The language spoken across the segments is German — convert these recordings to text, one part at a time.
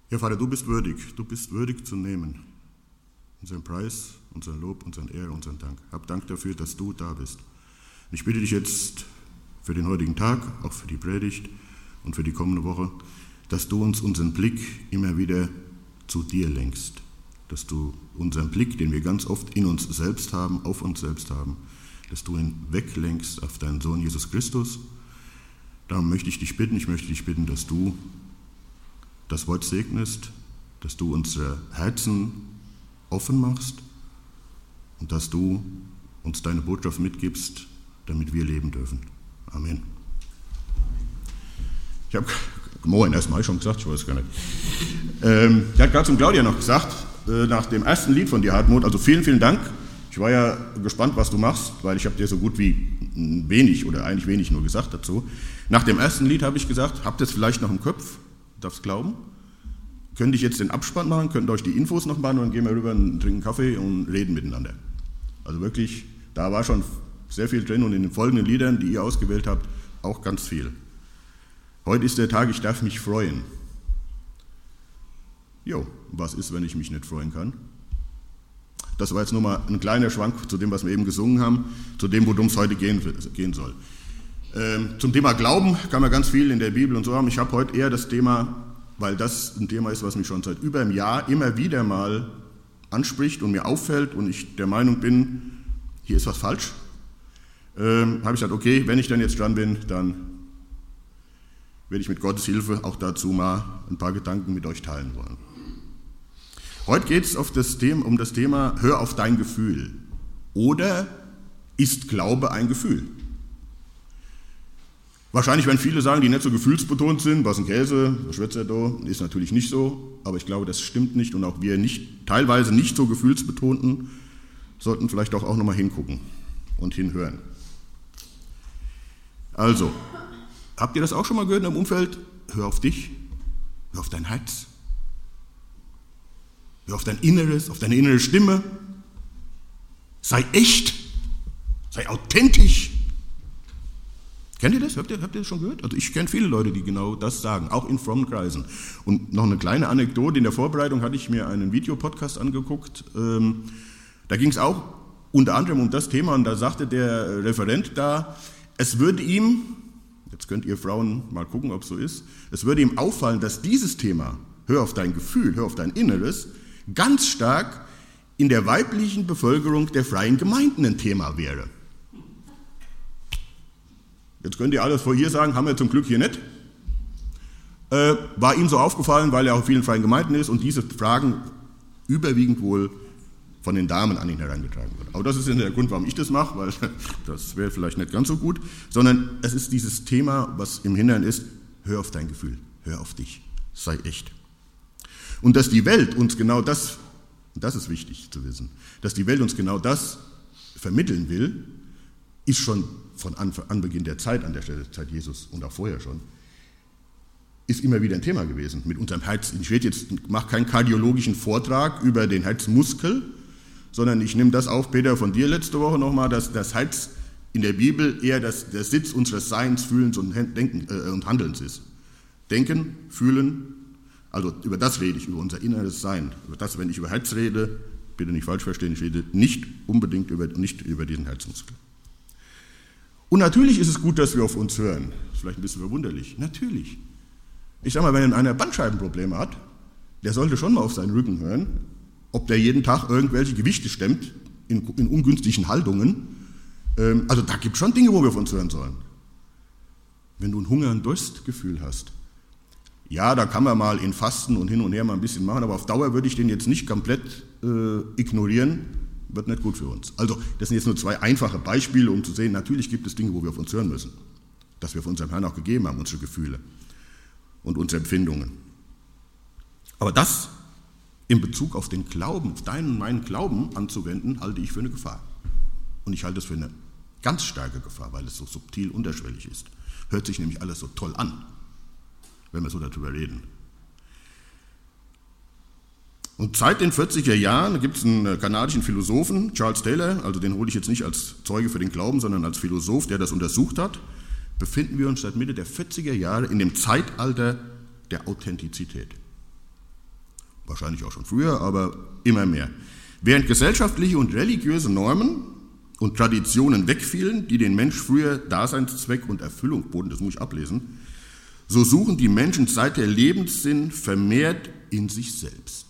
Ja, Vater, du bist würdig zu nehmen. Unseren Preis, unseren Lob, unseren Ehre, unseren Dank. Hab Dank dafür, dass du da bist. Und ich bitte dich jetzt für den heutigen Tag, auch für die Predigt und für die kommende Woche, dass du uns unseren Blick immer wieder zu dir lenkst. Dass du unseren Blick, den wir ganz oft in uns selbst haben, auf uns selbst haben, dass du ihn weglenkst auf deinen Sohn Jesus Christus. Darum möchte ich dich bitten, dass du das Wort segnest, dass du unsere Herzen offen machst und dass du uns deine Botschaft mitgibst, damit wir leben dürfen. Amen. Ich habe Moin erstmal schon gesagt, ich weiß gar nicht. Ich hatte gerade zum Claudia noch gesagt, nach dem ersten Lied von dir, Hartmut, also vielen, vielen Dank. Ich war ja gespannt, was du machst, weil ich habe dir so gut wie wenig oder eigentlich wenig nur gesagt dazu. Nach dem ersten Lied habe ich gesagt, habt ihr es vielleicht noch im Kopf? Darfst glauben? Könnt ihr jetzt den Abspann machen, könnt ihr euch die Infos noch machen und dann gehen wir rüber und trinken Kaffee und reden miteinander. Also wirklich, da war schon sehr viel drin und in den folgenden Liedern, die ihr ausgewählt habt, auch ganz viel. Heute ist der Tag, ich darf mich freuen. Jo, was ist, wenn ich mich nicht freuen kann? Das war jetzt nur mal ein kleiner Schwank zu dem, was wir eben gesungen haben, zu dem, worum es heute gehen soll. Zum Thema Glauben kann man ganz viel in der Bibel und so haben. Ich habe heute eher das Thema, weil das ein Thema ist, was mich schon seit über einem Jahr immer wieder mal anspricht und mir auffällt und ich der Meinung bin, hier ist was falsch. Habe ich gesagt, okay, wenn ich dann jetzt dran bin, dann werde ich mit Gottes Hilfe auch dazu mal ein paar Gedanken mit euch teilen wollen. Heute geht es um das Thema, hör auf dein Gefühl. Oder ist Glaube ein Gefühl? Wahrscheinlich werden viele sagen, die nicht so gefühlsbetont sind, was ein Käse, was schwätzt er da, ist natürlich nicht so, aber ich glaube, das stimmt nicht und auch wir teilweise nicht so gefühlsbetonten sollten vielleicht auch nochmal hingucken und hinhören. Also, habt ihr das auch schon mal gehört im Umfeld? Hör auf dich, hör auf dein Herz, hör auf dein Inneres, auf deine innere Stimme, sei echt, sei authentisch. Kennt ihr das? Habt ihr das schon gehört? Also ich kenne viele Leute, die genau das sagen, auch in frommen Kreisen. Und noch eine kleine Anekdote, in der Vorbereitung hatte ich mir einen Videopodcast angeguckt, da ging es auch unter anderem um das Thema und da sagte der Referent da, es würde ihm, jetzt könnt ihr Frauen mal gucken, ob es so ist, es würde ihm auffallen, dass dieses Thema, hör auf dein Gefühl, hör auf dein Inneres, ganz stark in der weiblichen Bevölkerung der freien Gemeinden ein Thema wäre. Jetzt könnt ihr alles vor hier sagen, haben wir zum Glück hier nicht. War ihm so aufgefallen, weil er auch in vielen freien Gemeinden ist und diese Fragen überwiegend wohl von den Damen an ihn herangetragen wird. Aber das ist der Grund, warum ich das mache, weil das wäre vielleicht nicht ganz so gut, sondern es ist dieses Thema, was im Inneren ist, hör auf dein Gefühl, hör auf dich, sei echt. Und dass die Welt uns genau das ist wichtig zu wissen, dass die Welt uns genau das vermitteln will, ist schon von Anbeginn der Zeit, an der Stelle Zeit Jesus und auch vorher schon, ist immer wieder ein Thema gewesen mit unserem Herz. Ich mache keinen kardiologischen Vortrag über den Herzmuskel, sondern ich nehme das auf, Peter, von dir letzte Woche nochmal, dass das Herz in der Bibel eher der Sitz unseres Seins, Fühlens und und Handelns ist. Denken, fühlen, also über das rede ich, über unser inneres Sein. Über das, wenn ich über Herz rede, bitte nicht falsch verstehen, ich rede nicht unbedingt über diesen Herzmuskel. Und natürlich ist es gut, dass wir auf uns hören. Das ist vielleicht ein bisschen verwunderlich. Natürlich. Ich sage mal, wenn einer Bandscheibenprobleme hat, der sollte schon mal auf seinen Rücken hören, ob der jeden Tag irgendwelche Gewichte stemmt in ungünstigen Haltungen. Also da gibt es schon Dinge, wo wir auf uns hören sollen. Wenn du ein Hunger- und Durstgefühl hast, ja, da kann man mal in Fasten und hin und her mal ein bisschen machen, aber auf Dauer würde ich den jetzt nicht komplett ignorieren, wird nicht gut für uns. Also das sind jetzt nur zwei einfache Beispiele, um zu sehen, natürlich gibt es Dinge, wo wir auf uns hören müssen, dass wir von unserem Herrn auch gegeben haben, unsere Gefühle und unsere Empfindungen. Aber das in Bezug auf den Glauben, auf deinen und meinen Glauben anzuwenden, halte ich für eine Gefahr. Und ich halte es für eine ganz starke Gefahr, weil es so subtil unterschwellig ist. Hört sich nämlich alles so toll an, wenn wir so darüber reden. Und seit den 40er Jahren gibt es einen kanadischen Philosophen, Charles Taylor, also den hole ich jetzt nicht als Zeuge für den Glauben, sondern als Philosoph, der das untersucht hat, befinden wir uns seit Mitte der 40er Jahre in dem Zeitalter der Authentizität. wahrscheinlich auch schon früher, aber immer mehr. Während gesellschaftliche und religiöse Normen und Traditionen wegfielen, die den Mensch früher Daseinszweck und Erfüllung boten, das muss ich ablesen, so suchen die Menschen seither Lebenssinn vermehrt in sich selbst.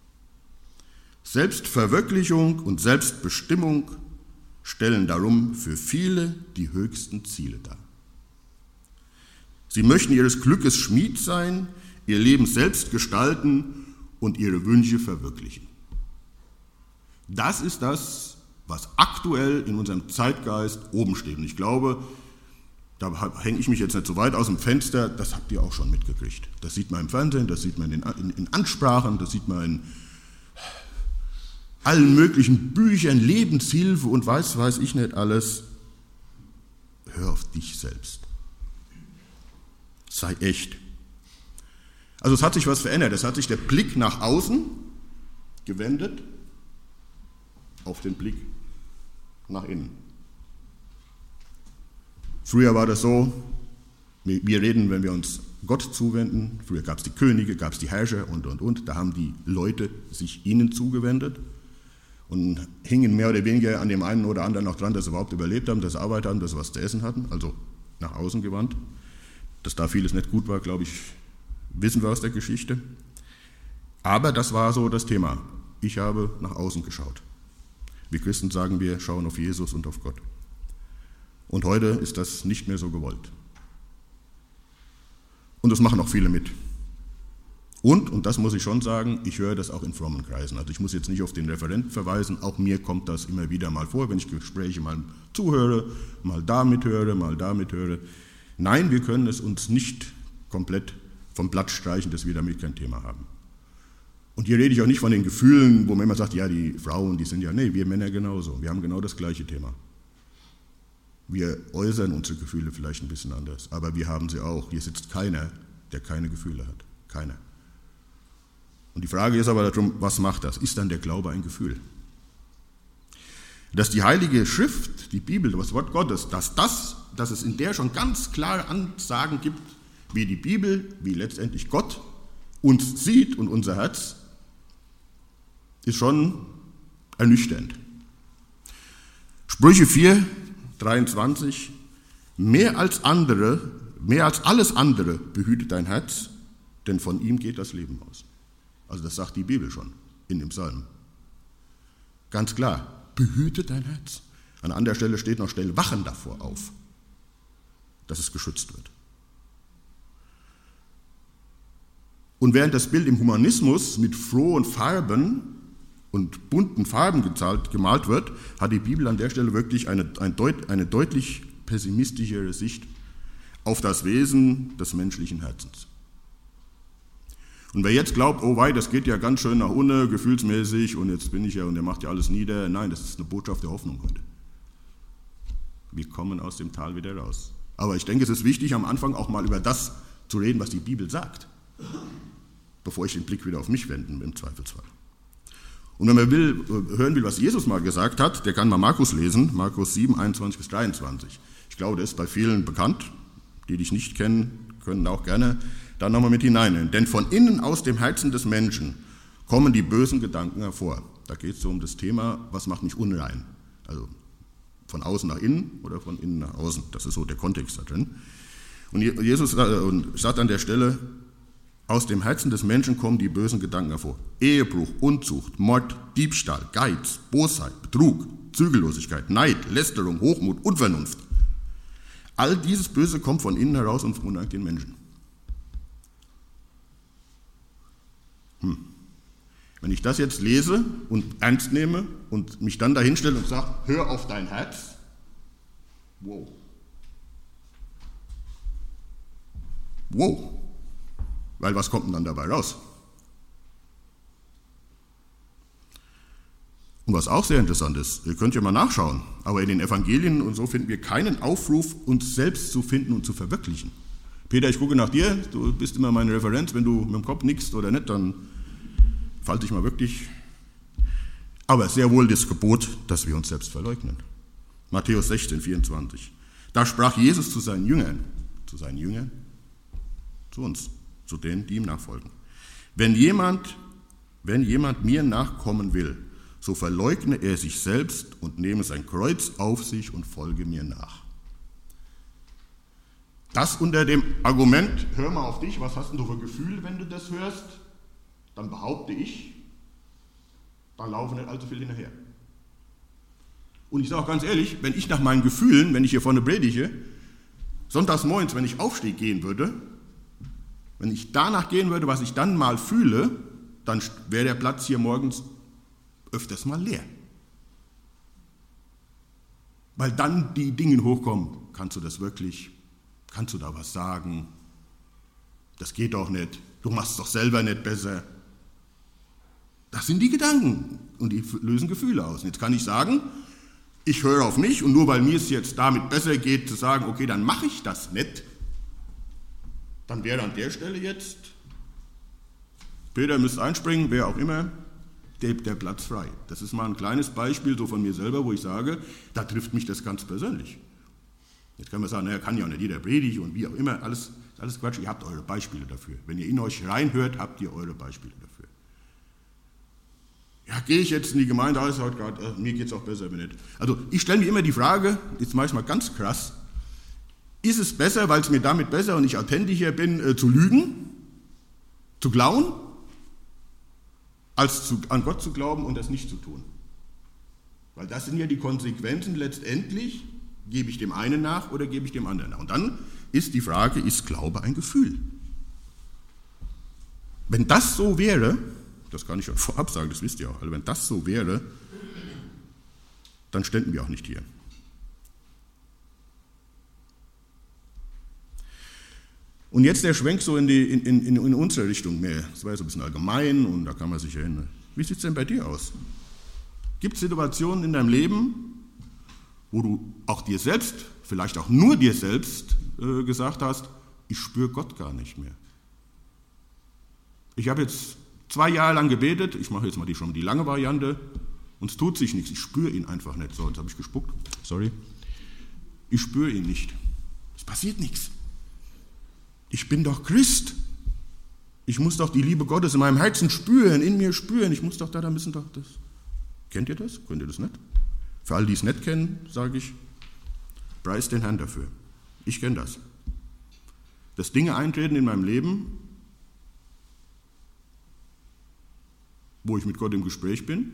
Selbstverwirklichung und Selbstbestimmung stellen darum für viele die höchsten Ziele dar. Sie möchten ihres Glückes Schmied sein, ihr Leben selbst gestalten und ihre Wünsche verwirklichen. Das ist das, was aktuell in unserem Zeitgeist oben steht. Und ich glaube, da hänge ich mich jetzt nicht so weit aus dem Fenster, das habt ihr auch schon mitgekriegt. Das sieht man im Fernsehen, das sieht man in Ansprachen, das sieht man in allen möglichen Büchern, Lebenshilfe und weiß ich nicht alles. Hör auf dich selbst. Sei echt. Also es hat sich was verändert, es hat sich der Blick nach außen gewendet auf den Blick nach innen. Früher war das so, wir reden, wenn wir uns Gott zuwenden, früher gab es die Könige, gab es die Herrscher und, da haben die Leute sich ihnen zugewendet und hingen mehr oder weniger an dem einen oder anderen noch dran, dass sie überhaupt überlebt haben, dass sie Arbeit haben, dass sie was zu essen hatten, also nach außen gewandt. Dass da vieles nicht gut war, glaube ich, wissen wir aus der Geschichte. Aber das war so das Thema. Ich habe nach außen geschaut. Wir Christen sagen, wir schauen auf Jesus und auf Gott. Und heute ist das nicht mehr so gewollt. Und das machen auch viele mit. Und das muss ich schon sagen, ich höre das auch in frommen Kreisen. Also ich muss jetzt nicht auf den Referenten verweisen, auch mir kommt das immer wieder mal vor, wenn ich Gespräche mal zuhöre, mal da mithöre, mal da mithöre. Nein, wir können es uns nicht komplett vom Blatt streichen, dass wir damit kein Thema haben. Und hier rede ich auch nicht von den Gefühlen, wo man immer sagt, ja, die Frauen, die sind ja, nee, wir Männer genauso. Wir haben genau das gleiche Thema. Wir äußern unsere Gefühle vielleicht ein bisschen anders, aber wir haben sie auch. Hier sitzt keiner, der keine Gefühle hat. Keiner. Und die Frage ist aber darum, was macht das? Ist dann der Glaube ein Gefühl? Dass die Heilige Schrift, die Bibel, das Wort Gottes, dass es in der schon ganz klare Ansagen gibt, wie die Bibel, wie letztendlich Gott uns sieht und unser Herz, ist schon ernüchternd. Sprüche 4, 23, mehr als alles andere behüte dein Herz, denn von ihm geht das Leben aus. Also das sagt die Bibel schon in dem Psalm. Ganz klar, behüte dein Herz. An anderer Stelle steht noch, stell Wachen davor auf, dass es geschützt wird. Und während das Bild im Humanismus mit frohen Farben und bunten Farben gemalt wird, hat die Bibel an der Stelle wirklich eine deutlich pessimistischere Sicht auf das Wesen des menschlichen Herzens. Und wer jetzt glaubt, oh wei, das geht ja ganz schön nach unten, gefühlsmäßig, und jetzt bin ich ja und der macht ja alles nieder, nein, das ist eine Botschaft der Hoffnung heute. Wir kommen aus dem Tal wieder raus. Aber ich denke, es ist wichtig, am Anfang auch mal über das zu reden, was die Bibel sagt, bevor ich den Blick wieder auf mich wenden im Zweifelsfall. Und wenn man hören will, was Jesus mal gesagt hat, der kann mal Markus lesen, Markus 7, 21 bis 23. Ich glaube, der ist bei vielen bekannt, die dich nicht kennen, können auch gerne da nochmal mit hineinnehmen. Denn von innen aus dem Herzen des Menschen kommen die bösen Gedanken hervor. Da geht es so um das Thema, was macht mich unrein? Also von außen nach innen oder von innen nach außen. Das ist so der Kontext da drin. Und Jesus sagt an der Stelle, aus dem Herzen des Menschen kommen die bösen Gedanken hervor. Ehebruch, Unzucht, Mord, Diebstahl, Geiz, Bosheit, Betrug, Zügellosigkeit, Neid, Lästerung, Hochmut, Unvernunft. All dieses Böse kommt von innen heraus und verunreinigt den Menschen. Wenn ich das jetzt lese und ernst nehme und mich dann dahinstelle und sage, hör auf dein Herz, wow. Weil was kommt denn dann dabei raus? Und was auch sehr interessant ist, ihr könnt ja mal nachschauen, aber in den Evangelien und so finden wir keinen Aufruf, uns selbst zu finden und zu verwirklichen. Peter, ich gucke nach dir, du bist immer meine Referenz, wenn du mit dem Kopf nickst oder nicht, dann falte ich mal wirklich. Aber sehr wohl das Gebot, dass wir uns selbst verleugnen. Matthäus 16, 24. Da sprach Jesus zu seinen Jüngern, zu uns, zu denen, die ihm nachfolgen. Wenn jemand wenn jemand mir nachkommen will, so verleugne er sich selbst und nehme sein Kreuz auf sich und folge mir nach. Das unter dem Argument, hör mal auf dich, was hast denn du für Gefühle, wenn du das hörst? Dann behaupte ich, da laufen nicht allzu viele hinterher. Und ich sage auch ganz ehrlich, wenn ich nach meinen Gefühlen, wenn ich hier vorne predige, sonntags morgens, wenn ich aufstehe, gehen würde, wenn ich danach gehen würde, was ich dann mal fühle, dann wäre der Platz hier morgens öfters mal leer. Weil dann die Dinge hochkommen, kannst du das wirklich, kannst du da was sagen? Das geht doch nicht, du machst es doch selber nicht besser. Das sind die Gedanken und die lösen Gefühle aus. Und jetzt kann ich sagen, ich höre auf mich und nur weil mir es jetzt damit besser geht, zu sagen, okay, dann mache ich das nicht, dann wäre an der Stelle jetzt, Peter müsste einspringen, wer auch immer, der Platz frei. Das ist mal ein kleines Beispiel so von mir selber, wo ich sage, da trifft mich das ganz persönlich. Jetzt kann man sagen, naja, kann ja auch nicht jeder predigen und wie auch immer, alles Quatsch, ihr habt eure Beispiele dafür. Wenn ihr in euch reinhört, habt ihr eure Beispiele dafür. Ja, gehe ich jetzt in die Gemeinde, alles heute gerade, mir geht es auch besser, wenn nicht. Also ich stelle mir immer die Frage, jetzt mache ich es mal ganz krass, ist es besser, weil es mir damit besser und ich authentischer bin, zu lügen, zu klauen, als an Gott zu glauben und das nicht zu tun? Weil das sind ja die Konsequenzen letztendlich, gebe ich dem einen nach oder gebe ich dem anderen nach? Und dann ist die Frage, ist Glaube ein Gefühl? Wenn das so wäre, das kann ich schon vorab sagen, das wisst ihr auch, also wenn das so wäre, dann ständen wir auch nicht hier. Und jetzt der Schwenk so in unsere Richtung mehr. Das war ja so ein bisschen allgemein und da kann man sich erinnern. Wie sieht es denn bei dir aus? Gibt es Situationen in deinem Leben, wo du auch dir selbst, vielleicht auch nur dir selbst gesagt hast, ich spüre Gott gar nicht mehr. Ich habe jetzt 2 Jahre lang gebetet, ich mache jetzt mal die lange Variante und es tut sich nichts, ich spüre ihn einfach nicht. So, jetzt habe ich gespuckt, sorry. Ich spüre ihn nicht. Es passiert nichts. Ich bin doch Christ. Ich muss doch die Liebe Gottes in meinem Herzen spüren, in mir spüren. Ich muss doch da müssen doch das. Kennt ihr das? Könnt ihr das nicht? Für alle, die es nicht kennen, sage ich, preist den Herrn dafür. Ich kenne das. Dass Dinge eintreten in meinem Leben, wo ich mit Gott im Gespräch bin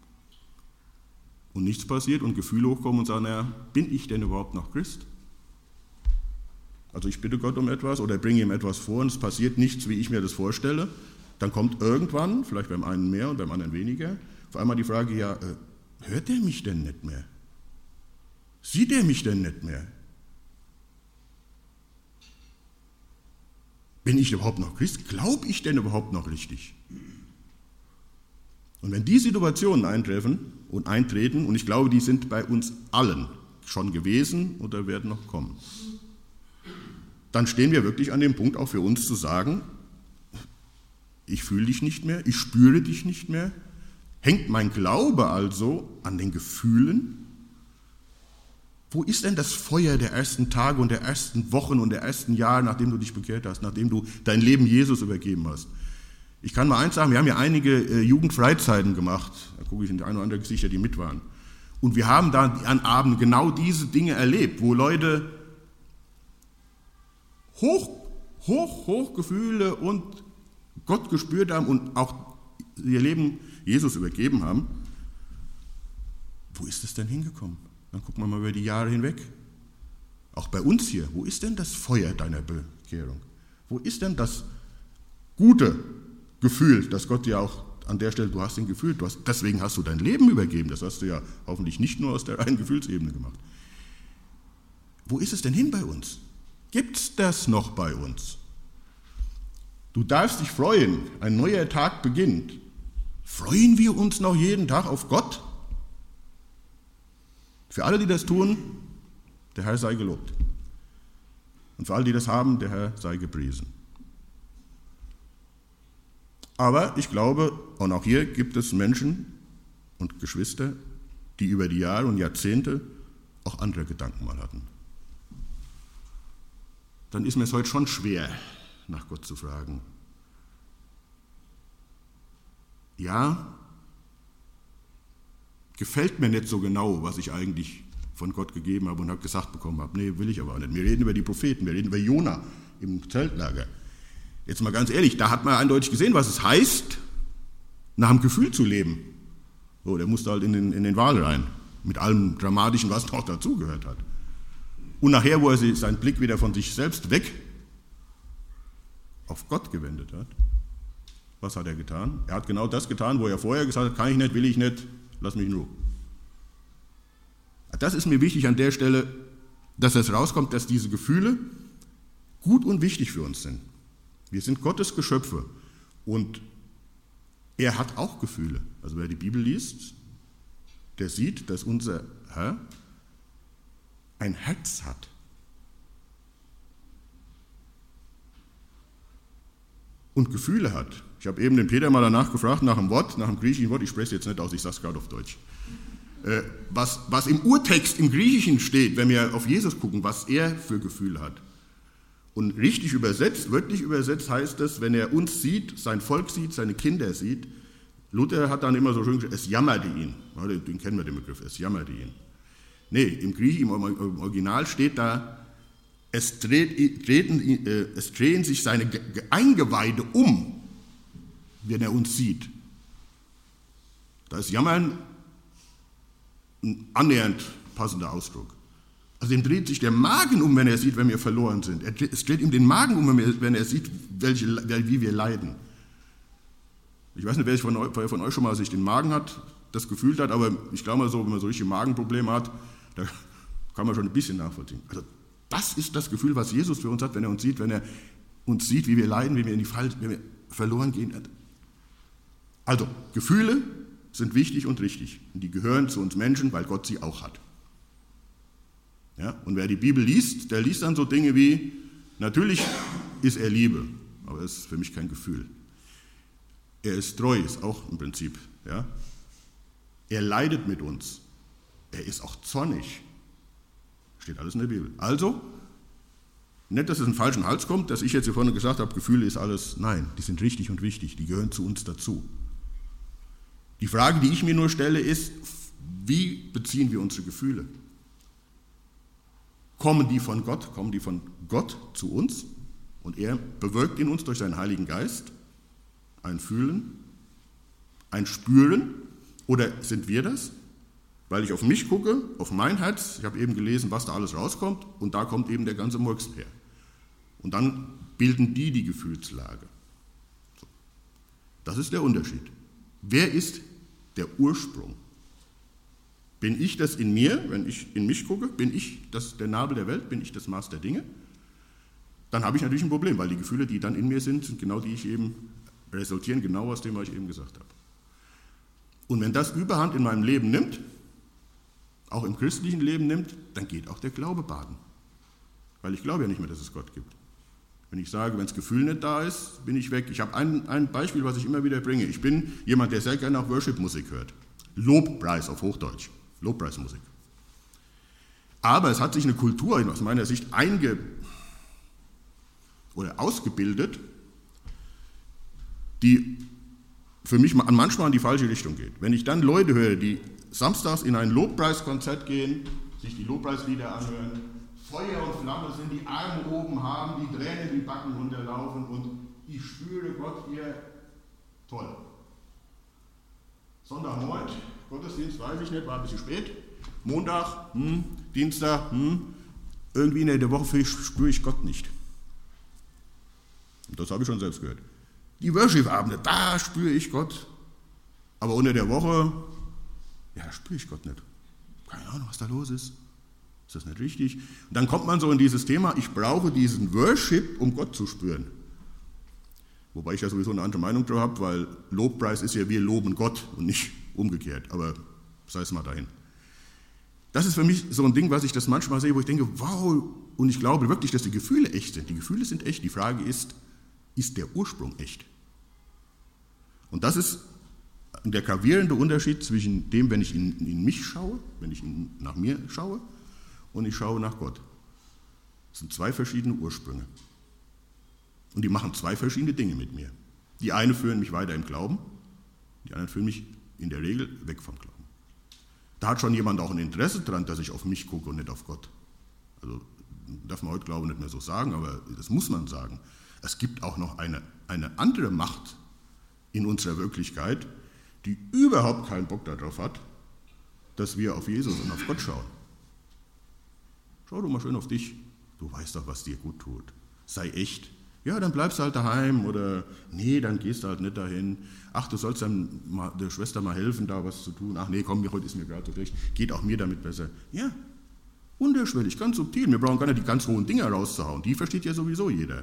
und nichts passiert und Gefühle hochkommen und sagen, naja, bin ich denn überhaupt noch Christ? Also ich bitte Gott um etwas oder bringe ihm etwas vor und es passiert nichts, wie ich mir das vorstelle. Dann kommt irgendwann, vielleicht beim einen mehr und beim anderen weniger, auf einmal die Frage, ja, hört er mich denn nicht mehr? Sieht er mich denn nicht mehr? Bin ich überhaupt noch Christ? Glaube ich denn überhaupt noch richtig? Und wenn die Situationen eintreffen und eintreten, und ich glaube, die sind bei uns allen schon gewesen oder werden noch kommen, dann stehen wir wirklich an dem Punkt, auch für uns zu sagen, ich fühle dich nicht mehr, ich spüre dich nicht mehr. Hängt mein Glaube also an den Gefühlen? Wo ist denn das Feuer der ersten Tage und der ersten Wochen und der ersten Jahre, nachdem du dich bekehrt hast, nachdem du dein Leben Jesus übergeben hast? Ich kann mal eins sagen, wir haben ja einige Jugendfreizeiten gemacht, da gucke ich in die ein oder andere Gesichter, die mit waren. Und wir haben da an Abend genau diese Dinge erlebt, wo Leute hoch Gefühle und Gott gespürt haben und auch ihr Leben Jesus übergeben haben. Wo ist es denn hingekommen? Dann gucken wir mal über die Jahre hinweg. Auch bei uns hier, wo ist denn das Feuer deiner Bekehrung? Wo ist denn das gute Gefühl, dass Gott dir auch an der Stelle, du hast ihn gefühlt, deswegen hast du dein Leben übergeben, das hast du ja hoffentlich nicht nur aus der reinen Gefühlsebene gemacht. Wo ist es denn hin bei uns? Gibt es das noch bei uns? Du darfst dich freuen, ein neuer Tag beginnt. Freuen wir uns noch jeden Tag auf Gott? Für alle, die das tun, der Herr sei gelobt. Und für alle, die das haben, der Herr sei gepriesen. Aber ich glaube, und auch hier gibt es Menschen und Geschwister, die über die Jahre und Jahrzehnte auch andere Gedanken mal hatten. Dann ist mir es heute schon schwer, nach Gott zu fragen. ja, gefällt mir nicht so genau, was ich eigentlich von Gott gegeben habe und gesagt bekommen habe. Nee, will ich aber auch nicht. Wir reden über die Propheten, wir reden über Jona im Zeltlager. Jetzt mal ganz ehrlich, da hat man eindeutig gesehen, was es heißt, nach dem Gefühl zu leben. So, der musste halt in den Wal rein, mit allem Dramatischen, was noch dazugehört hat. Und nachher, wo er seinen Blick wieder von sich selbst weg auf Gott gewendet hat, was hat er getan? Er hat genau das getan, wo er vorher gesagt hat, kann ich nicht, will ich nicht, lass mich in Ruhe. Das ist mir wichtig an der Stelle, dass es rauskommt, dass diese Gefühle gut und wichtig für uns sind. Wir sind Gottes Geschöpfe und er hat auch Gefühle. Also wer die Bibel liest, der sieht, dass unser Herr ein Herz hat. Und Gefühle hat. Ich habe eben den Peter mal danach gefragt, nach einem Wort, nach einem griechischen Wort, ich spreche es jetzt nicht aus, ich sage es gerade auf Deutsch. Was im Urtext im Griechischen steht, wenn wir auf Jesus gucken, was er für Gefühle hat. Und richtig übersetzt, wörtlich übersetzt heißt es, wenn er uns sieht, sein Volk sieht, seine Kinder sieht, Luther hat dann immer so schön gesagt, es jammerte ihn. Ja, den kennen wir den Begriff, es jammerte ihn. Nee, im Griechischen, im Original steht da, es drehen sich seine Eingeweide um, wenn er uns sieht. Da ist Jammern ein annähernd passender Ausdruck. Also dem dreht sich der Magen um, wenn er sieht, wenn wir verloren sind. Es dreht ihm den Magen um, wenn er sieht, wie wir leiden. Ich weiß nicht, wer von euch schon mal sich den Magen hat, das gefühlt hat, aber ich glaube mal so, wenn man so richtige Magenprobleme hat, da kann man schon ein bisschen nachvollziehen. Also das ist das Gefühl, was Jesus für uns hat, wenn er uns sieht, wie wir leiden, wie wir verloren gehen. Also Gefühle sind wichtig und richtig. Und die gehören zu uns Menschen, weil Gott sie auch hat. Ja? Und wer die Bibel liest, der liest dann so Dinge wie, natürlich ist er Liebe, aber das ist für mich kein Gefühl. Er ist treu, ist auch im Prinzip. Ja? Er leidet mit uns. Er ist auch zornig. Steht alles in der Bibel. Also, nicht, dass es in den falschen Hals kommt, dass ich jetzt hier vorne gesagt habe, Gefühle ist alles. Nein, die sind richtig und wichtig, die gehören zu uns dazu. Die Frage, die ich mir nur stelle, ist, wie beziehen wir unsere Gefühle? Kommen die von Gott zu uns und er bewirkt in uns durch seinen Heiligen Geist ein Fühlen, ein Spüren, oder sind wir das? Weil ich auf mich gucke, auf mein Herz, ich habe eben gelesen, was da alles rauskommt, und da kommt eben der ganze Murks her. Und dann bilden die Gefühlslage. So. Das ist der Unterschied. Wer ist der Ursprung? Bin ich das in mir, wenn ich in mich gucke? Bin ich der Nabel der Welt? Bin ich das Maß der Dinge? Dann habe ich natürlich ein Problem, weil die Gefühle, die dann in mir sind genau die ich eben resultieren, genau aus dem, was ich eben gesagt habe. Und wenn das Überhand in meinem Leben nimmt, auch im christlichen Leben nimmt, dann geht auch der Glaube baden. Weil ich glaube ja nicht mehr, dass es Gott gibt. Wenn ich sage, wenn das Gefühl nicht da ist, bin ich weg. Ich habe ein Beispiel, was ich immer wieder bringe. Ich bin jemand, der sehr gerne auch Worship-Musik hört. Lobpreis auf Hochdeutsch. Lobpreismusik. Aber es hat sich eine Kultur aus meiner Sicht ausgebildet, die für mich manchmal in die falsche Richtung geht. Wenn ich dann Leute höre, die samstags in ein Lobpreiskonzert gehen, sich die Lobpreislieder anhören, Feuer und Flamme sind, die Arme oben haben, die Tränen die Backen runterlaufen und ich spüre Gott hier, toll. Sonntagmorgen, Gottesdienst, weiß ich nicht, war ein bisschen spät. Montag, Dienstag, irgendwie in der Woche spüre ich Gott nicht. Und das habe ich schon selbst gehört. Die Worship-Abende, da spüre ich Gott. Aber unter der Woche, ja, da spüre ich Gott nicht. Keine Ahnung, was da los ist. Ist das nicht richtig? Und dann kommt man so in dieses Thema, ich brauche diesen Worship, um Gott zu spüren. Wobei ich ja sowieso eine andere Meinung darüber habe, weil Lobpreis ist ja, wir loben Gott und nicht umgekehrt. Aber sei es mal dahin. Das ist für mich so ein Ding, was ich das manchmal sehe, wo ich denke, wow, und ich glaube wirklich, dass die Gefühle echt sind. Die Gefühle sind echt. Die Frage ist der Ursprung echt? Und das ist der gravierende Unterschied zwischen dem, wenn ich in mich schaue, wenn ich nach mir schaue, und ich schaue nach Gott. Das sind zwei verschiedene Ursprünge. Und die machen zwei verschiedene Dinge mit mir. Die eine führen mich weiter im Glauben, Die anderen führen mich in der Regel weg vom Glauben. Da hat schon jemand auch ein Interesse daran, dass ich auf mich gucke und nicht auf Gott. Also darf man heute Glauben nicht mehr so sagen, aber das muss man sagen. Es gibt auch noch eine andere Macht in unserer Wirklichkeit, die überhaupt keinen Bock darauf hat, dass wir auf Jesus und auf Gott schauen. Schau doch mal schön auf dich. Du weißt doch, was dir gut tut. Sei echt. Ja, dann bleibst du halt daheim oder nee, dann gehst du halt nicht dahin. Ach, du sollst der Schwester mal helfen, da was zu tun. Ach nee, komm, heute ist mir gerade so schlecht. Geht auch mir damit besser. Ja, unterschwellig, ganz subtil. Wir brauchen gar nicht die ganz hohen Dinge rauszuhauen. Die versteht ja sowieso jeder.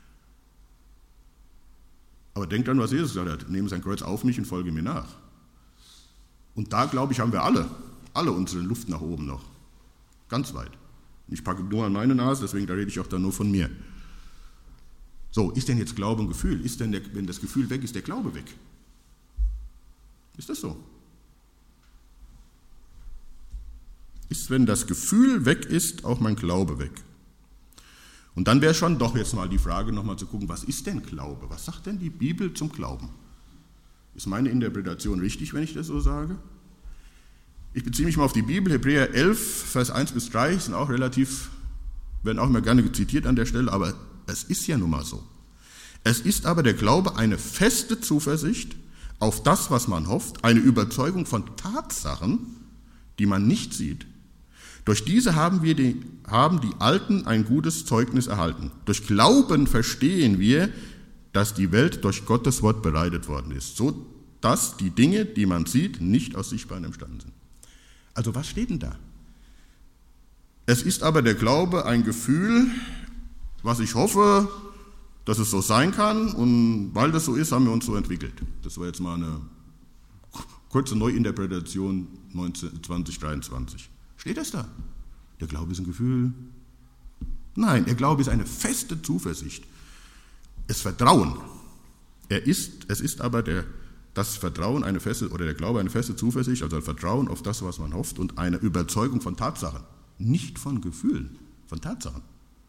Aber denk dran, was Jesus gesagt hat. Nehme sein Kreuz auf mich und folge mir nach. Und da, glaube ich, haben wir alle unsere Luft nach oben noch. Ganz weit. Ich packe nur an meine Nase, deswegen da rede ich auch dann nur von mir. So, ist denn jetzt Glaube ein Gefühl? Ist denn, wenn das Gefühl weg ist, der Glaube weg? Ist das so? Ist, wenn das Gefühl weg ist, auch mein Glaube weg? Und dann wäre schon doch jetzt mal die Frage, nochmal zu gucken, was ist denn Glaube? Was sagt denn die Bibel zum Glauben? Ist meine Interpretation richtig, wenn ich das so sage? Ich beziehe mich mal auf die Bibel, Hebräer 11, Vers 1 bis 3, sind auch relativ, werden auch immer gerne zitiert an der Stelle, aber es ist ja nun mal so. Es ist aber der Glaube eine feste Zuversicht auf das, was man hofft, eine Überzeugung von Tatsachen, die man nicht sieht. Durch diese haben die Alten ein gutes Zeugnis erhalten. Durch Glauben verstehen wir, dass die Welt durch Gottes Wort bereitet worden ist, so dass die Dinge, die man sieht, nicht aus Sichtbaren entstanden sind. Also was steht denn da? Es ist aber der Glaube ein Gefühl, was ich hoffe, dass es so sein kann, und weil das so ist, haben wir uns so entwickelt. Das war jetzt mal eine kurze Neuinterpretation 2023. Steht das da? Der Glaube ist ein Gefühl? Nein, der Glaube ist eine feste Zuversicht. Das Vertrauen. Es ist aber das Vertrauen der Glaube eine feste Zuversicht, also ein Vertrauen auf das, was man hofft, und eine Überzeugung von Tatsachen. Nicht von Gefühlen, von Tatsachen.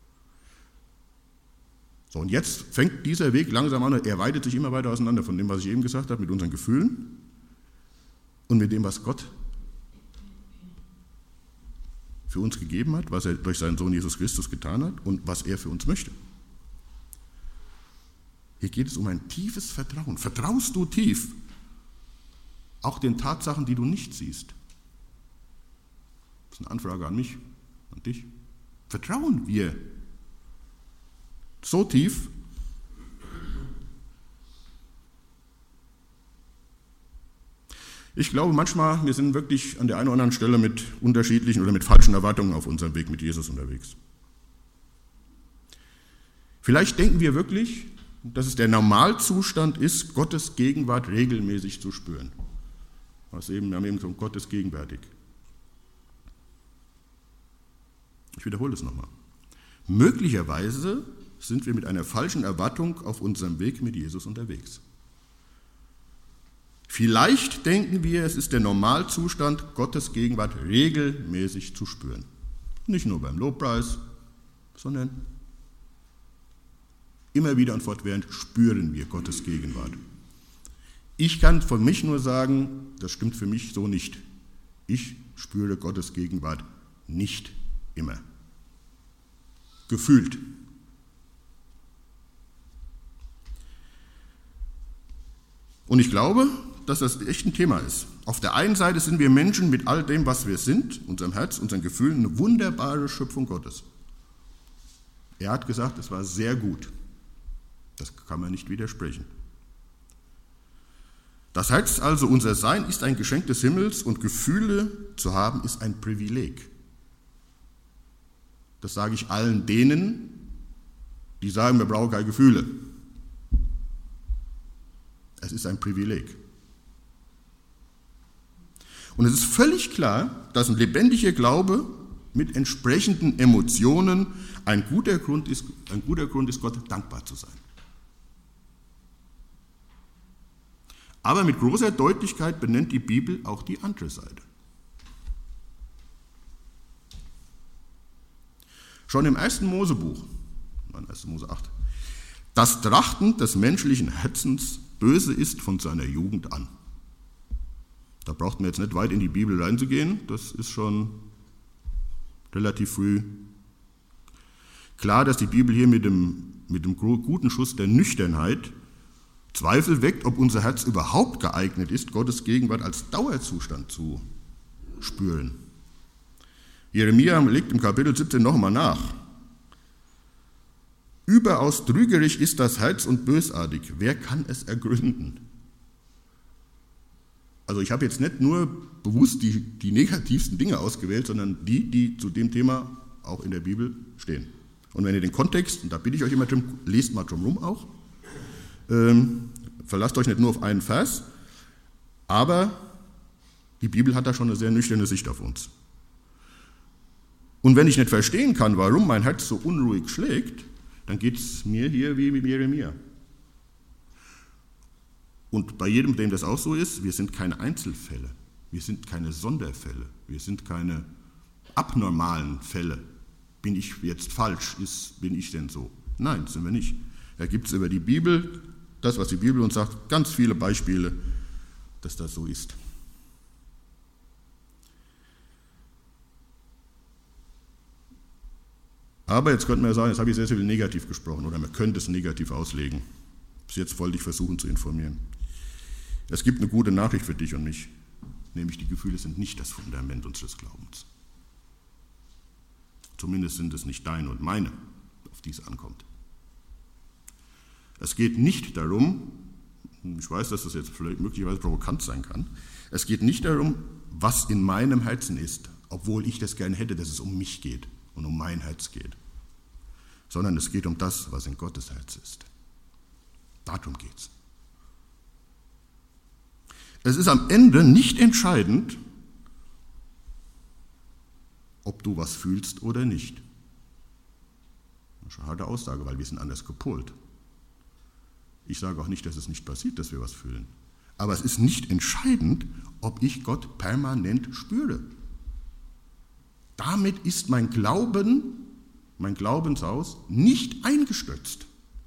So, und jetzt fängt dieser Weg langsam an, er weitet sich immer weiter auseinander von dem, was ich eben gesagt habe, mit unseren Gefühlen und mit dem, was Gott für uns gegeben hat, was er durch seinen Sohn Jesus Christus getan hat und was er für uns möchte. Hier geht es um ein tiefes Vertrauen. Vertraust du tief auch den Tatsachen, die du nicht siehst? Das ist eine Anfrage an mich, an dich. Vertrauen wir so tief, ich glaube manchmal, wir sind wirklich an der einen oder anderen Stelle mit unterschiedlichen oder mit falschen Erwartungen auf unserem Weg mit Jesus unterwegs. Vielleicht denken wir wirklich, dass es der Normalzustand ist, Gottes Gegenwart regelmäßig zu spüren. Wir haben eben gesagt, Gott ist gegenwärtig. Ich wiederhole es nochmal. Möglicherweise sind wir mit einer falschen Erwartung auf unserem Weg mit Jesus unterwegs. Vielleicht denken wir, es ist der Normalzustand, Gottes Gegenwart regelmäßig zu spüren. Nicht nur beim Lobpreis, sondern immer wieder und fortwährend spüren wir Gottes Gegenwart. Ich kann von mich nur sagen, das stimmt für mich so nicht. Ich spüre Gottes Gegenwart nicht immer. Gefühlt. Und ich glaube, dass das echt ein Thema ist. Auf der einen Seite sind wir Menschen mit all dem, was wir sind, unserem Herz, unseren Gefühlen, eine wunderbare Schöpfung Gottes. Er hat gesagt, es war sehr gut. Das kann man nicht widersprechen. Das heißt also, unser Sein ist ein Geschenk des Himmels und Gefühle zu haben ist ein Privileg. Das sage ich allen denen, die sagen, wir brauchen keine Gefühle. Es ist ein Privileg. Und es ist völlig klar, dass ein lebendiger Glaube mit entsprechenden Emotionen ein guter Grund ist, Gott dankbar zu sein. Aber mit großer Deutlichkeit benennt die Bibel auch die andere Seite. Schon im 1. Mosebuch, 1. Mose 8, das Trachten des menschlichen Herzens böse ist von seiner Jugend an. Da braucht man jetzt nicht weit in die Bibel reinzugehen, das ist schon relativ früh klar, dass die Bibel hier mit dem guten Schuss der Nüchternheit Zweifel weckt, ob unser Herz überhaupt geeignet ist, Gottes Gegenwart als Dauerzustand zu spüren. Jeremia legt im Kapitel 17 nochmal nach. Überaus trügerisch ist das Herz und bösartig. Wer kann es ergründen? Also ich habe jetzt nicht nur bewusst die negativsten Dinge ausgewählt, sondern die zu dem Thema auch in der Bibel stehen. Und wenn ihr den Kontext, und da bitte ich euch immer, lest mal drum rum auch, verlasst euch nicht nur auf einen Vers, aber die Bibel hat da schon eine sehr nüchterne Sicht auf uns. Und wenn ich nicht verstehen kann, warum mein Herz so unruhig schlägt, dann geht es mir hier wie mit Jeremia. Und bei jedem, dem das auch so ist, wir sind keine Einzelfälle, wir sind keine Sonderfälle, wir sind keine abnormalen Fälle. Bin ich jetzt falsch? Bin ich denn so? Nein, sind wir nicht. Da gibt es über die Bibel, das, was die Bibel uns sagt, ganz viele Beispiele, dass das so ist. Aber jetzt könnte man ja sagen, jetzt habe ich sehr, sehr viel negativ gesprochen oder man könnte es negativ auslegen. Bis jetzt wollte ich versuchen zu informieren. Es gibt eine gute Nachricht für dich und mich, nämlich die Gefühle sind nicht das Fundament unseres Glaubens. Zumindest sind es nicht deine und meine, auf die es ankommt. Es geht nicht darum, ich weiß, dass das jetzt vielleicht möglicherweise provokant sein kann, es geht nicht darum, was in meinem Herzen ist, obwohl ich das gerne hätte, dass es um mich geht und um mein Herz geht, sondern es geht um das, was in Gottes Herz ist. Darum geht's. Es ist am Ende nicht entscheidend, ob du was fühlst oder nicht. Das ist eine harte Aussage, weil wir sind anders gepolt. Ich sage auch nicht, dass es nicht passiert, dass wir was fühlen. Aber es ist nicht entscheidend, ob ich Gott permanent spüre. Damit ist mein Glauben, mein Glaubenshaus nicht eingestürzt.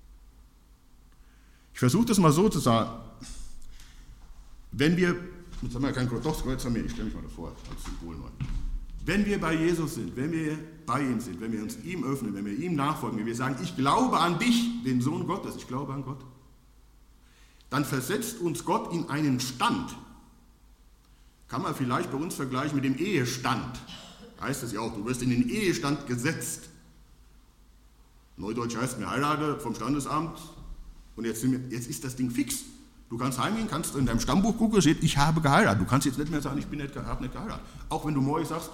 Ich versuche das mal so zu sagen. Wenn wir, jetzt haben wir kein Kreuz, ich stelle mich mal davor, als Symbol mal. Wenn wir bei Jesus sind, wenn wir bei ihm sind, wenn wir uns ihm öffnen, wenn wir ihm nachfolgen, wenn wir sagen, ich glaube an dich, den Sohn Gottes, ich glaube an Gott, dann versetzt uns Gott in einen Stand. Kann man vielleicht bei uns vergleichen mit dem Ehestand. Heißt es ja auch, du wirst in den Ehestand gesetzt. Neudeutsch heißt, wir heiraten vom Standesamt und jetzt ist das Ding fix. Du kannst heimgehen, kannst in deinem Stammbuch gucken, steht, ich habe geheiratet. Du kannst jetzt nicht mehr sagen, ich habe nicht geheiratet. Auch wenn du morgen sagst,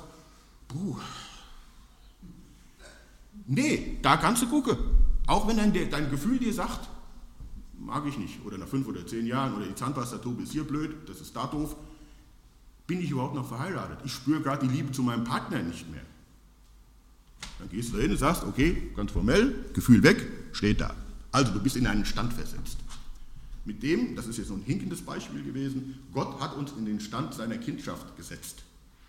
nee, da kannst du gucken. Auch wenn dein Gefühl dir sagt, mag ich nicht, oder nach 5 oder 10 Jahren, oder die Zahnpastatube ist hier blöd, das ist da doof, bin ich überhaupt noch verheiratet? Ich spüre gerade die Liebe zu meinem Partner nicht mehr. Dann gehst du da hin und sagst, okay, ganz formell, Gefühl weg, steht da. Also du bist in einen Stand versetzt. Mit dem, das ist jetzt so ein hinkendes Beispiel gewesen, Gott hat uns in den Stand seiner Kindschaft gesetzt.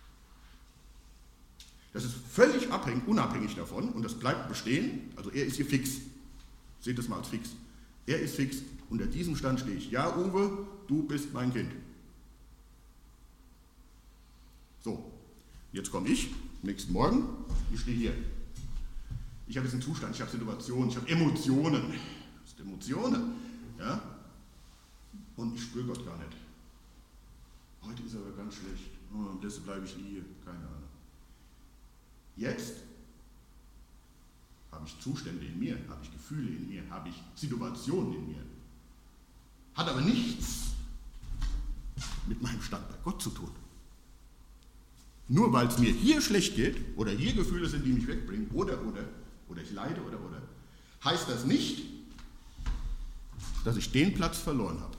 Das ist völlig unabhängig davon und das bleibt bestehen, also er ist hier fix. Seht das mal als fix. Er ist fix, unter diesem Stand stehe ich. Ja, Uwe, du bist mein Kind. So, jetzt komme ich, nächsten Morgen, ich stehe hier. Ich habe jetzt einen Zustand, ich habe Situationen, ich habe Emotionen. Das sind Emotionen, ja. Und ich spüre Gott gar nicht. Heute ist er aber ganz schlecht. Oh, deshalb bleibe ich hier, keine Ahnung. Jetzt habe ich Zustände in mir, habe ich Gefühle in mir, habe ich Situationen in mir. Hat aber nichts mit meinem Stand bei Gott zu tun. Nur weil es mir hier schlecht geht oder hier Gefühle sind, die mich wegbringen oder ich leide oder, heißt das nicht, dass ich den Platz verloren habe.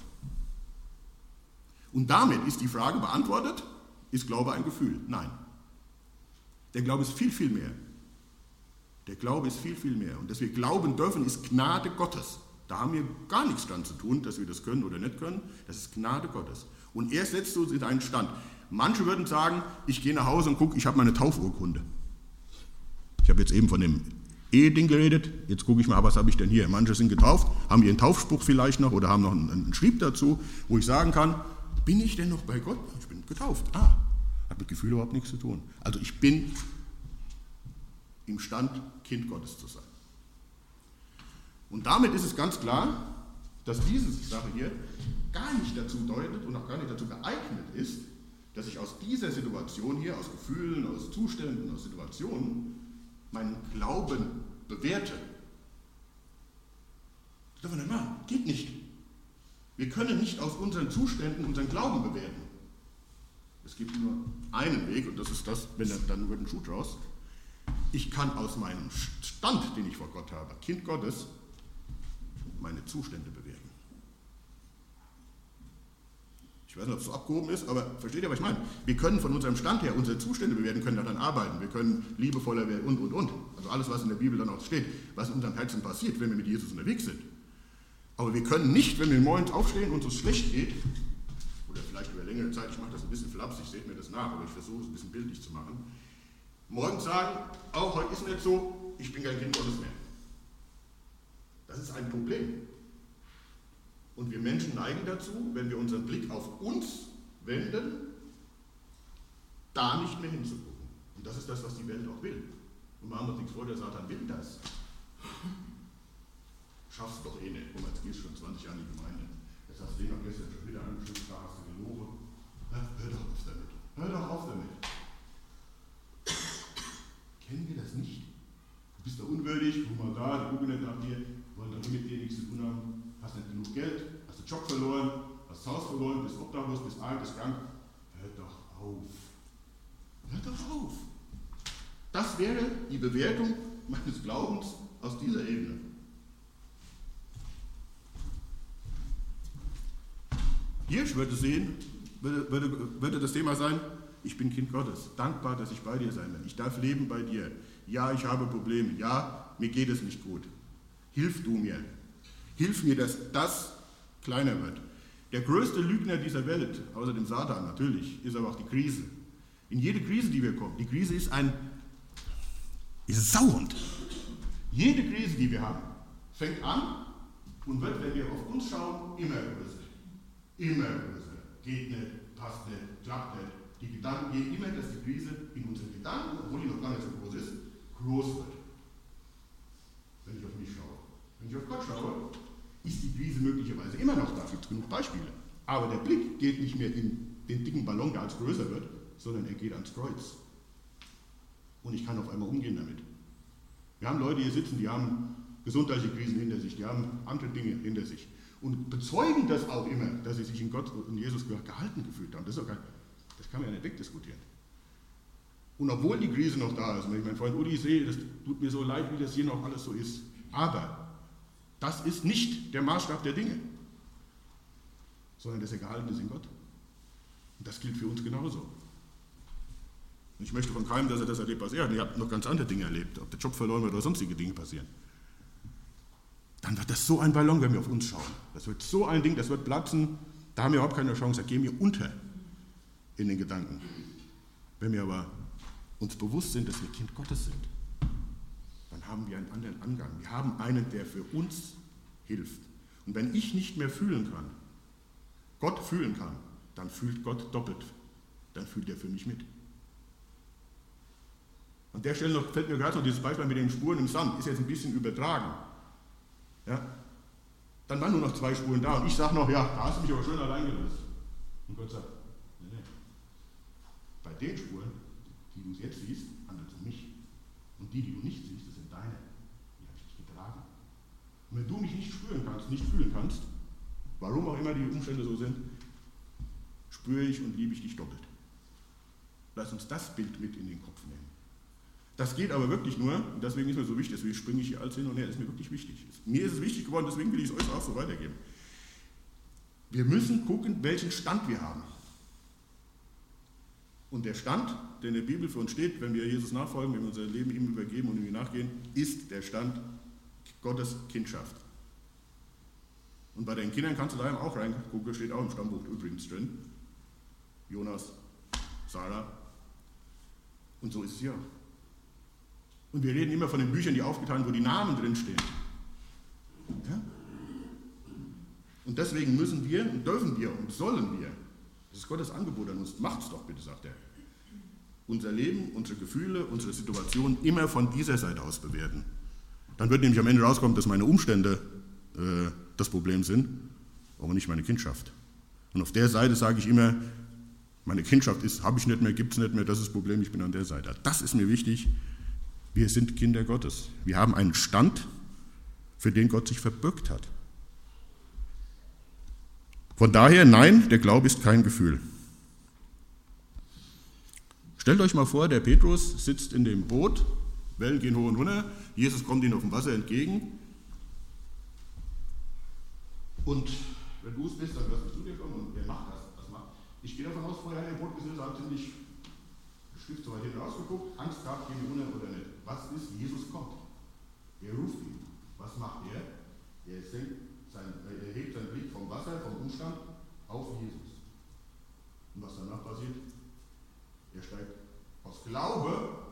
Und damit ist die Frage beantwortet, ist Glaube ein Gefühl? Nein. Der Glaube ist viel, viel mehr. Der Glaube ist viel, viel mehr. Und dass wir glauben dürfen, ist Gnade Gottes. Da haben wir gar nichts dran zu tun, dass wir das können oder nicht können. Das ist Gnade Gottes. Und er setzt uns in einen Stand. Manche würden sagen, ich gehe nach Hause und gucke, ich habe meine Taufurkunde. Ich habe jetzt eben von dem Eheding geredet, jetzt gucke ich mal, was habe ich denn hier? Manche sind getauft, haben ihren Taufspruch vielleicht noch oder haben noch einen Schrieb dazu, wo ich sagen kann, bin ich denn noch bei Gott? Ich bin getauft. Hat mit Gefühl überhaupt nichts zu tun. Also ich bin imstand, Kind Gottes zu sein. Und damit ist es ganz klar, dass diese Sache hier gar nicht dazu deutet und auch gar nicht dazu geeignet ist, dass ich aus dieser Situation hier, aus Gefühlen, aus Zuständen, aus Situationen, meinen Glauben bewerte. Das darf man nicht machen. Geht nicht. Wir können nicht aus unseren Zuständen unseren Glauben bewerten. Es gibt nur einen Weg und das ist das, wenn dann wird ein Schuh draus. Ich kann aus meinem Stand, den ich vor Gott habe, Kind Gottes, meine Zustände bewerten. Ich weiß nicht, ob es so abgehoben ist, aber versteht ihr, was ich meine? Wir können von unserem Stand her unsere Zustände bewerten, können daran arbeiten. Wir können liebevoller werden und. Also alles, was in der Bibel dann auch steht, was in unserem Herzen passiert, wenn wir mit Jesus unterwegs sind. Aber wir können nicht, wenn wir morgens aufstehen und es schlecht geht, oder vielleicht über längere Zeit, ich mache das ein bisschen flapsig, seht mir das nach, aber ich versuche es ein bisschen bildlich zu machen, morgens sagen, heute ist nicht so, ich bin kein Kind Gottes mehr. Das ist ein Problem. Und wir Menschen neigen dazu, wenn wir unseren Blick auf uns wenden, da nicht mehr hinzugucken. Und das ist das, was die Welt auch will. Und machen wir uns nichts vor, der Satan will das. Schaffst doch eh nicht. Guck mal, jetzt gehst du schon 20 Jahre in die Gemeinde. Jetzt hast du den noch gestern schon wieder angeschaut, da hast du gelogen. Hör doch auf damit. Hör doch auf damit. Kennen wir das nicht? Du bist doch unwürdig, guck mal da, die gucken nicht nach dir, wollen doch mit dir nichts zu tun haben. Hast nicht genug Geld, hast den Job verloren, hast das Haus verloren, bist obdachlos, bist alt, bist krank. Hör doch auf. Hör doch auf. Das wäre die Bewertung meines Glaubens aus dieser Ebene. Hier würde das Thema sein, ich bin Kind Gottes, dankbar, dass ich bei dir sein will. Ich darf leben bei dir. Ja, ich habe Probleme. Ja, mir geht es nicht gut. Hilf du mir. Hilf mir, dass das kleiner wird. Der größte Lügner dieser Welt, außer dem Satan natürlich, ist aber auch die Krise. In jede Krise, die wir kommen, die Krise ist sauernd. Jede Krise, die wir haben, fängt an und wird, wenn wir auf uns schauen, immer größer. Immer größer. Geht nicht, passt nicht, klappt nicht. Die Gedanken gehen immer, dass die Krise in unseren Gedanken, obwohl die noch gar nicht so groß ist, groß wird. Wenn ich auf mich schaue. Wenn ich auf Gott schaue, ist die Krise möglicherweise immer noch da. Es gibt genug Beispiele. Aber der Blick geht nicht mehr in den dicken Ballon, der als größer wird, sondern er geht ans Kreuz. Und ich kann auf einmal umgehen damit. Wir haben Leute hier sitzen, die haben gesundheitliche Krisen hinter sich, die haben andere Dinge hinter sich. Und bezeugen das auch immer, dass sie sich in Gott und Jesus gehalten gefühlt haben. Das kann man ja nicht wegdiskutieren. Und obwohl die Krise noch da ist, wenn ich meinen Freund Uli sehe, das tut mir so leid, wie das hier noch alles so ist. Aber das ist nicht der Maßstab der Dinge, sondern dass er gehalten ist in Gott. Und das gilt für uns genauso. Und ich möchte von keinem, dass er das erlebt, was er hat. Ich habe noch ganz andere Dinge erlebt, ob der Job verloren wird oder sonstige Dinge passieren. Dann wird das so ein Ballon, wenn wir auf uns schauen. Das wird so ein Ding, das wird platzen, da haben wir überhaupt keine Chance, da gehen wir unter in den Gedanken. Wenn wir aber uns bewusst sind, dass wir Kind Gottes sind, dann haben wir einen anderen Angang. Wir haben einen, der für uns hilft. Und wenn ich nicht mehr fühlen kann, Gott fühlen kann, dann fühlt Gott doppelt. Dann fühlt er für mich mit. An der Stelle fällt mir gerade noch dieses Beispiel mit den Spuren im Sand, ist jetzt ein bisschen übertragen. Ja? Dann waren nur noch 2 Spuren da und ich sage noch, ja, da hast du mich aber schön allein gelassen. Und Gott sagt, nee. Bei den Spuren, die du jetzt siehst, handelt es um mich. Und die du nicht siehst, das sind deine. Die habe ich dich getragen. Und wenn du mich nicht spüren kannst, nicht fühlen kannst, warum auch immer die Umstände so sind, spüre ich und liebe ich dich doppelt. Lass uns das Bild mit in den Kopf nehmen. Das geht aber wirklich nur, und deswegen ist mir so wichtig, deswegen springe ich hier alles hin und her, das ist mir wirklich wichtig. Mir ist es wichtig geworden, deswegen will ich es euch auch so weitergeben. Wir müssen gucken, welchen Stand wir haben. Und der Stand, der in der Bibel für uns steht, wenn wir Jesus nachfolgen, wenn wir unser Leben ihm übergeben und ihm nachgehen, ist der Stand Gottes Kindschaft. Und bei den Kindern kannst du daheim auch reingucken, steht auch im Stammbuch übrigens drin. Jonas, Sarah. Und so ist es hier. Und wir reden immer von den Büchern, die aufgeteilt sind, wo die Namen drinstehen. Ja? Und deswegen müssen wir und dürfen wir und sollen wir Das ist Gottes Angebot an uns. Macht's doch bitte, sagt er. Unser Leben, unsere Gefühle, unsere Situation immer von dieser Seite aus bewerten. Dann wird nämlich am Ende rauskommen, dass meine Umstände das Problem sind, aber nicht meine Kindschaft. Und auf der Seite sage ich immer, meine Kindschaft habe ich nicht mehr, gibt es nicht mehr, das ist das Problem, ich bin an der Seite. Das ist mir wichtig. Wir sind Kinder Gottes. Wir haben einen Stand, für den Gott sich verbürgt hat. Von daher, nein, der Glaube ist kein Gefühl. Stellt euch mal vor, der Petrus sitzt in dem Boot, Wellen gehen hoch und runter, Jesus kommt ihm auf dem Wasser entgegen und wenn du es bist, dann wirst du zu dir kommen und wer macht das? Ich gehe davon aus, vorher in dem Boot gesessen, haben ziemlich Stift so weit hinten rausgeguckt, Angst gehabt, gehen wir runter oder nicht. Was ist? Jesus kommt. Er ruft ihn. Was macht er? Er hebt seinen Blick vom Wasser, vom Umstand auf Jesus. Und was danach passiert? Er steigt aus Glaube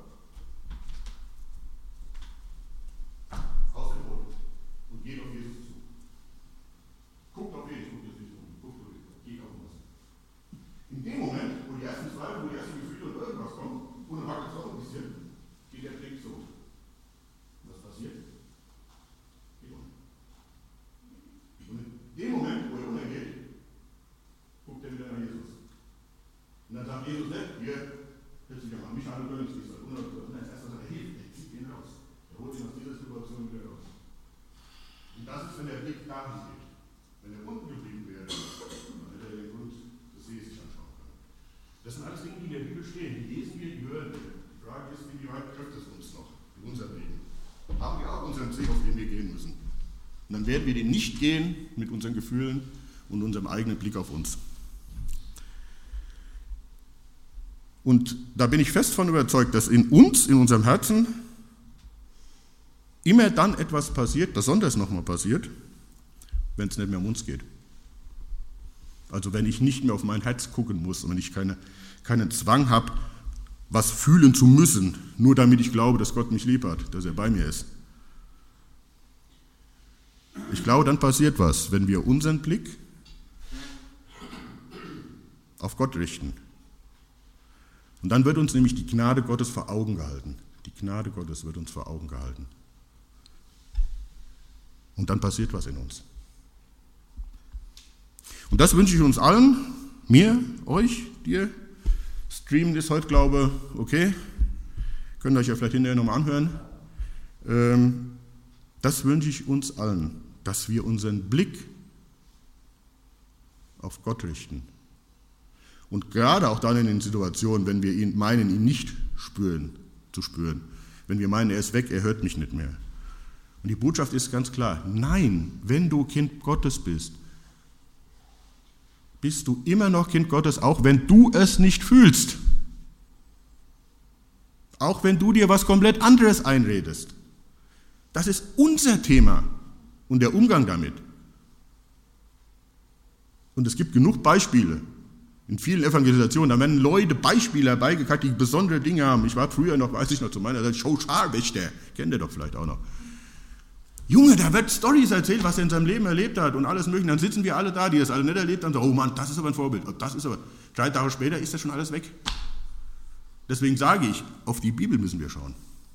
aus dem Boot und geht auf Jesus zu. Guckt auf Jesus, geht auf Wasser. In dem Moment, wo die ersten Zweifel, wo die ersten Gefühle und irgendwas kommen, und dann wackelt es auch ein bisschen, geht der Blick so. Was passiert? Geht um. Und in dem Moment, wo er untergeht, guckt er wieder nach Jesus. Und dann sagt Jesus nicht, hier, hättest du dich mal an mich handeln können, ich sage 100%, als erstes sagt er, er zieht ihn raus. Er holt ihn aus dieser Situation wieder raus. Und das ist, wenn der Blick dahin geht. Wenn er unten geblieben wäre, dann hätte er den Grund des Sees sich anschauen können. Das sind alles Dinge, die in der Bibel stehen. Die lesen wir, die hören wir. Die Frage ist, wie weit trifft es uns noch in unserem Leben? Haben wir auch unseren Weg, auf den wir gehen müssen? Und dann werden wir den nicht gehen mit unseren Gefühlen und unserem eigenen Blick auf uns. Und da bin ich fest von überzeugt, dass in uns, in unserem Herzen, immer dann etwas passiert, besonders nochmal passiert, wenn es nicht mehr um uns geht. Also wenn ich nicht mehr auf mein Herz gucken muss und wenn ich keinen Zwang habe, was fühlen zu müssen, nur damit ich glaube, dass Gott mich lieb hat, dass er bei mir ist. Ich glaube, dann passiert was, wenn wir unseren Blick auf Gott richten. Und dann wird uns nämlich die Gnade Gottes vor Augen gehalten. Die Gnade Gottes wird uns vor Augen gehalten. Und dann passiert was in uns. Und das wünsche ich uns allen, mir, euch, dir. Streamen ist heute, glaube ich, okay. Könnt ihr euch ja vielleicht hinterher nochmal anhören. Das wünsche ich uns allen, dass wir unseren Blick auf Gott richten. Und gerade auch dann in den Situationen, wenn wir meinen, ihn nicht zu spüren. Wenn wir meinen, er ist weg, er hört mich nicht mehr. Und die Botschaft ist ganz klar, nein, wenn du Kind Gottes bist du immer noch Kind Gottes, auch wenn du es nicht fühlst. Auch wenn du dir was komplett anderes einredest. Das ist unser Thema und der Umgang damit. Und es gibt genug Beispiele. In vielen Evangelisationen, da werden Leute Beispiele herbeigekackt, die besondere Dinge haben. Ich war früher noch, weiß ich noch, zu meiner Zeit, Schauscharwächter, kennt ihr doch vielleicht auch noch. Junge, da wird Storys erzählt, was er in seinem Leben erlebt hat und alles mögliche. Dann sitzen wir alle da, die das alle nicht erlebt haben, und sagen, oh Mann, das ist aber ein Vorbild. Das ist aber, 3 Tage später ist das schon alles weg. Deswegen sage ich, auf die Bibel müssen wir schauen.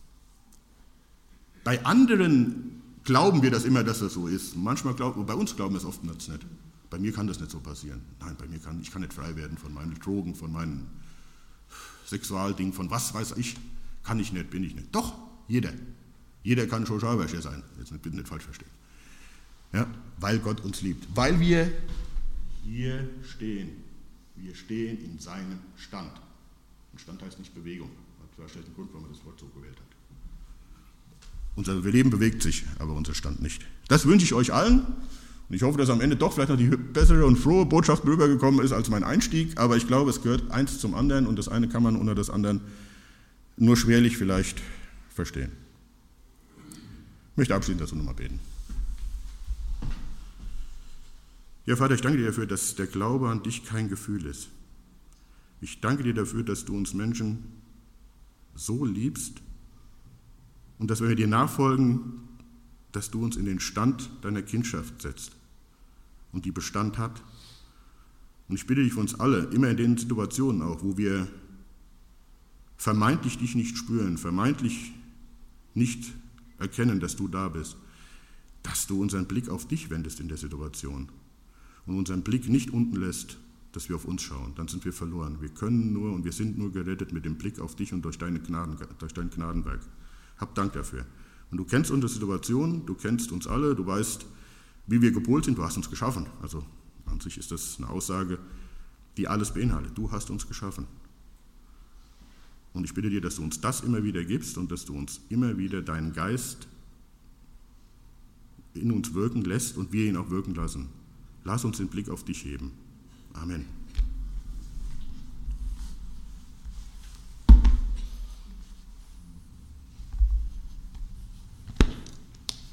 Bei anderen glauben wir das immer, dass das so ist. Manchmal bei uns glauben wir es oft nicht. Bei mir kann das nicht so passieren. Nein, ich kann nicht frei werden von meinen Drogen, von meinen Sexualdingen, von was weiß ich. Kann ich nicht, bin ich nicht. Doch, jeder. Jeder kann Schauscharwäscher sein. Jetzt bitte nicht falsch verstehen. Ja, weil Gott uns liebt. Weil wir hier stehen. Wir stehen in seinem Stand. Und Stand heißt nicht Bewegung. Das war vielleicht ein Grund, warum man das Wort so gewählt hat. Unser Leben bewegt sich, aber unser Stand nicht. Das wünsche ich euch allen. Und ich hoffe, dass am Ende doch vielleicht noch die bessere und frohe Botschaft rübergekommen ist als mein Einstieg. Aber ich glaube, es gehört eins zum anderen und das eine kann man unter das andere nur schwerlich vielleicht verstehen. Ich möchte abschließend dazu nochmal beten. Ja, Vater, ich danke dir dafür, dass der Glaube an dich kein Gefühl ist. Ich danke dir dafür, dass du uns Menschen so liebst und dass wenn wir dir nachfolgen, dass du uns in den Stand deiner Kindschaft setzt und die Bestand hat Und ich bitte dich für uns alle, immer in den Situationen auch, wo wir vermeintlich dich nicht spüren, vermeintlich nicht erkennen, dass du da bist, dass du unseren Blick auf dich wendest in der Situation und unseren Blick nicht unten lässt, dass wir auf uns schauen. Dann sind wir verloren. Wir können nur und wir sind nur gerettet mit dem Blick auf dich und durch dein Gnadenwerk. Hab Dank dafür. Und du kennst unsere Situation, du kennst uns alle, du weißt, wie wir gepolt sind, du hast uns geschaffen. Also an sich ist das eine Aussage, die alles beinhaltet. Du hast uns geschaffen. Und ich bitte dir, dass du uns das immer wieder gibst und dass du uns immer wieder deinen Geist in uns wirken lässt und wir ihn auch wirken lassen. Lass uns den Blick auf dich heben. Amen.